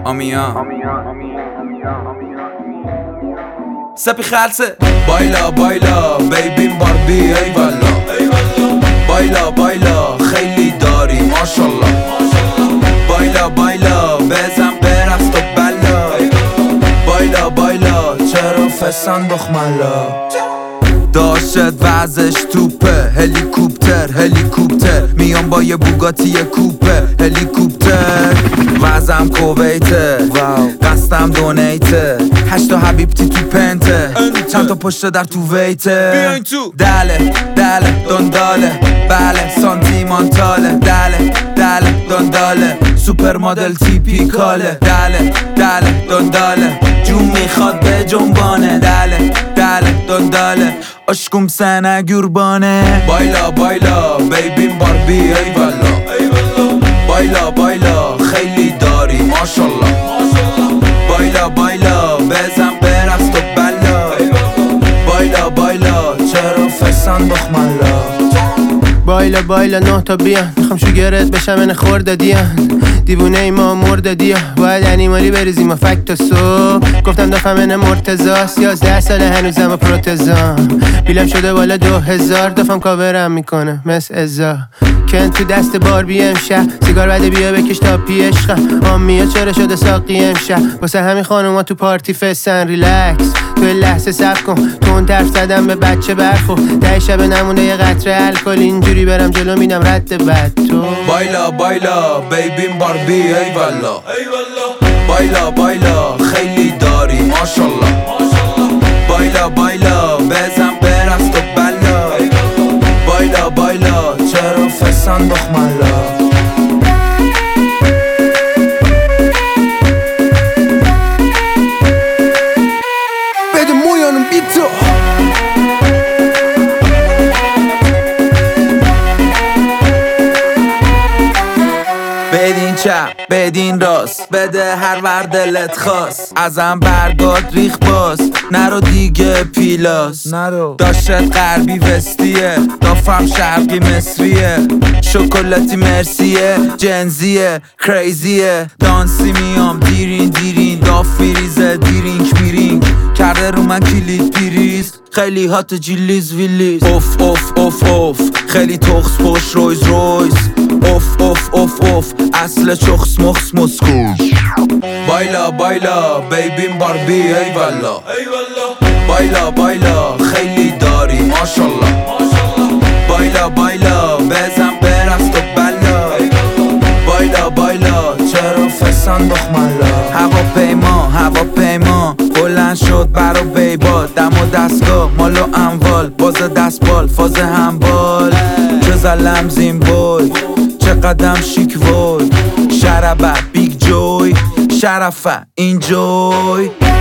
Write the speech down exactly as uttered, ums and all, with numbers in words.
آمیا سپی خلصه بایلا بایلا بیبیم باربی ای والا بایلا بایلا خیلی داری ماشالله بایلا بایلا بزن برقص تو بلا بایلا بایلا چرا فسان بخملا داشت وزش توپه هلیکوپتر هلیکوپتر میام با یه بوگاتی کوپه هلیکوپتر وزم کویته قصدم دونیته هشتا حبیبتی تو پنته چند تا پشت در تو ویته دله دله دنداله بله سانتیمانتاله دله دله دنداله سوپر مدل تیپیکاله دله دله دنداله جون میخواد به جنبانه دله دله دنداله aşkım sana gürbane Bayla bayla بیبیم باربی ای والا بایلا بایلا خیلی داری ماشالله بایلا بایلا بزن برقص تو بلا بایلا بایلا چرا فسان بخملا بایلا بایلا نه تا بیان میخوام شوگرت بشم من خورده دیان دیوونه ای ما مرده دیا باید انیمالی بریزیم و فکت و سو گفتم دفعه من مرتزاست یازده ساله هنوزم و پروتزام بیلم شده بالا دو هزار دفعم کاورم میکنه مثل ازا کن تو دست باربی امشب سیگار بده بیا بکش تا پی عشقم آمیا چرا شده ساقی امشب واسه همین خانوما تو پارتی فستن ریلکس تو لحظه صبر کن تو اون طرف زدم به بچه برخو ده شب نمونه یه قطره الکل اینجوری برم جلو میدم رد بد تو بایلا بایلا بیبیم باربی ای والا بایلا بایلا خیلی داری ماشالله بایلا بایلا بزن برقص تو بلا بایلا بایلا چرا فسان بخملا بده مویانم بی تو بدین چپ بدین راست بده هر ور دلت خواست ازم برگات ریخ باز نرو دیگه پیلاس نرو داشت غربی وستیه دافم شرقی مصریه شکلاتی مرسیه جنزیه کریزیه دانسی میام دیرین دیرین داف میریزه دیرینک میرینک کرده رو من کلید پیریز خیلی هات جیلیز ویلیز اوف اوف اوف اوف خیلی تخص پشت رویز رویز اوف اوف اوف اوف اصل چخص مخص مسکو بایلا بایلا بیبیم باربی ای والا بایلا بایلا خیلی داری ماشالله بایلا بایلا بزن برقص تو بلا بایلا بایلا چرا فسان بخملا هواپیما هواپیما بلند شد برا بیبال دم و دستگاه مال و اموال باز دستبال فاز همبال چه زلم زیمبول چه قدم شیک وی شربه بیگ جوی شرفه اینجوی